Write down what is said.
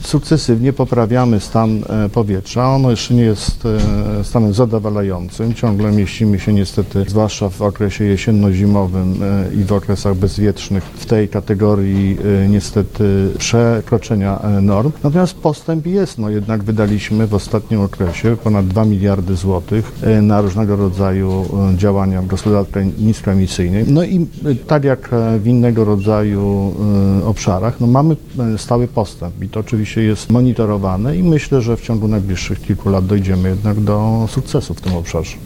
sukcesywnie poprawiamy stan powietrza. Ono jeszcze nie jest stanem zadowalającym. Ciągle mieścimy się niestety, zwłaszcza w okresie jesienno-zimowym i w okresach bezwietrznych, w tej kategorii niestety przekroczenia norm. Natomiast postęp jest. Jednak wydaliśmy w ostatnim okresie ponad 2 miliardy złotych na różnego rodzaju działania w gospodarce niskoemisyjnej. I tak jak w innego rodzaju obszarach, mamy stały postęp i to oczywiście jest monitorowane i myślę, że w ciągu najbliższych kilku lat dojdziemy jednak do sukcesu w tym obszarze.